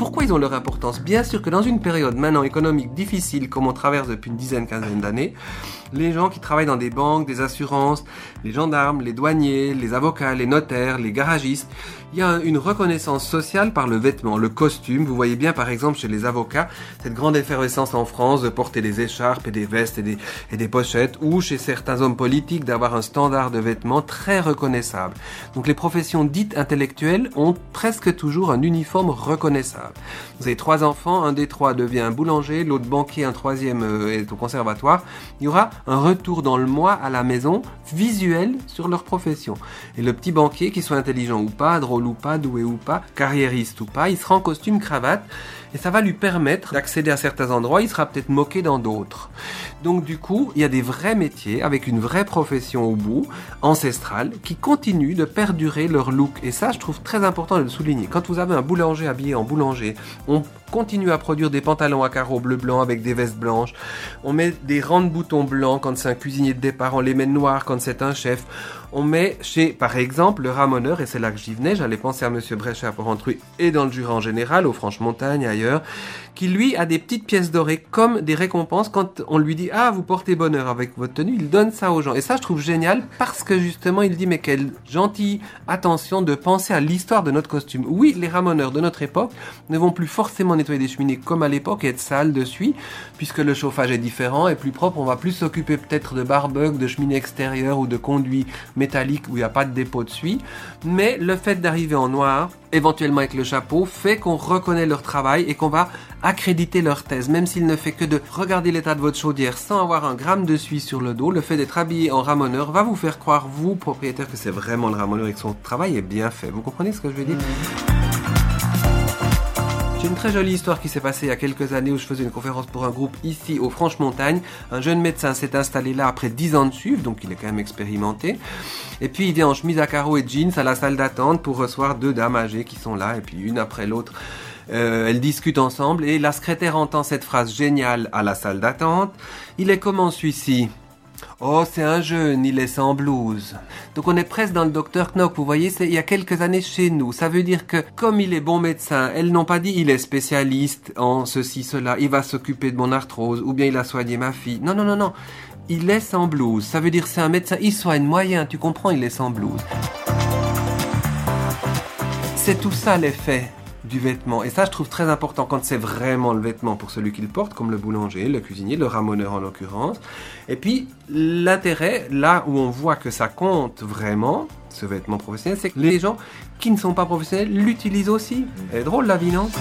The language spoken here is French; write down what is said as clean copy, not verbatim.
pourquoi ils ont leur importance? Bien sûr que dans une période maintenant économique difficile, comme on traverse depuis une dizaine, quinzaine d'années, les gens qui travaillent dans des banques, des assurances, les gendarmes, les douaniers, les avocats, les notaires, les garagistes, il y a une reconnaissance sociale par le vêtement, le costume. Vous voyez bien par exemple chez les avocats, cette grande effervescence en France de porter des écharpes et des vestes et des pochettes, ou chez certains hommes politiques d'avoir un standard de vêtements très reconnaissable. Donc les professions dites intellectuelles ont presque toujours un uniforme reconnaissable. Vous avez 3 enfants, un des 3 devient un boulanger, l'autre banquier, un 3e est au conservatoire. Il y aura un retour dans le mois à la maison visuel sur leur profession. Et le petit banquier, qu'il soit intelligent ou pas, drôle ou pas, doué ou pas, carriériste ou pas, il sera en costume cravate et ça va lui permettre d'accéder à certains endroits, il sera peut-être moqué dans d'autres. Donc du coup, il y a des vrais métiers avec une vraie profession au bout, ancestrale, qui continuent de perdurer leur look. Et ça, je trouve très important de le souligner. Quand vous avez un boulanger habillé en boulanger, on continue à produire des pantalons à carreaux bleu-blanc avec des vestes blanches. On met des rangs de boutons blancs quand c'est un cuisinier de départ. On les met noirs quand c'est un chef. On met chez, par exemple, le ramoneur, et c'est là que j'y venais, j'allais penser à Monsieur Bréchet à Porrentruy et dans le Jura en général, aux Franches-Montagnes, ailleurs, qui lui a des petites pièces dorées comme des récompenses quand on lui dit « Ah, vous portez bonheur avec votre tenue », il donne ça aux gens. Et ça, je trouve génial parce que justement, il dit « Mais quelle gentille attention de penser à l'histoire de notre costume ». Oui, les ramoneurs de notre époque ne vont plus forcément nettoyer des cheminées comme à l'époque et être sales de suie, puisque le chauffage est différent et plus propre. On va plus s'occuper peut-être de barbecue, de cheminées extérieures ou de conduits métalliques où il n'y a pas de dépôt de suie. Mais le fait d'arriver en noir, éventuellement avec le chapeau, fait qu'on reconnaît leur travail et qu'on va accréditer leur thèse. Même s'il ne fait que de regarder l'état de votre chaudière sans avoir un gramme de suie sur le dos, le fait d'être habillé en ramoneur va vous faire croire, vous, propriétaire, que c'est vraiment le ramoneur et que son travail est bien fait. Vous comprenez ce que je veux dire ? J'ai une très jolie histoire qui s'est passée il y a quelques années où je faisais une conférence pour un groupe ici aux Franches-Montagnes. Un jeune médecin s'est installé là après 10 ans de suivi, donc il est quand même expérimenté. Et puis il vient en chemise à carreaux et jeans à la salle d'attente pour recevoir 2 dames âgées qui sont là, et puis une après l'autre. Elles discutent ensemble et la secrétaire entend cette phrase géniale à la salle d'attente. « Il est comment celui-ci ?» Oh, c'est un jeune, il est sans blouse. Donc on est presque dans le Dr Knock, vous voyez, c'est il y a quelques années chez nous. Ça veut dire que, comme il est bon médecin, elles n'ont pas dit il est spécialiste en ceci, cela, il va s'occuper de mon arthrose, ou bien il a soigné ma fille. Non, non, non, non. Il est sans blouse. Ça veut dire c'est un médecin, il soigne moyen, tu comprends, il est sans blouse. C'est tout ça l'effet du vêtement. Et ça, je trouve très important quand c'est vraiment le vêtement pour celui qui le porte, comme le boulanger, le cuisinier, le ramoneur en l'occurrence. Et puis, l'intérêt, là où on voit que ça compte vraiment, ce vêtement professionnel, c'est que les gens qui ne sont pas professionnels l'utilisent aussi. C'est drôle la vie, non ?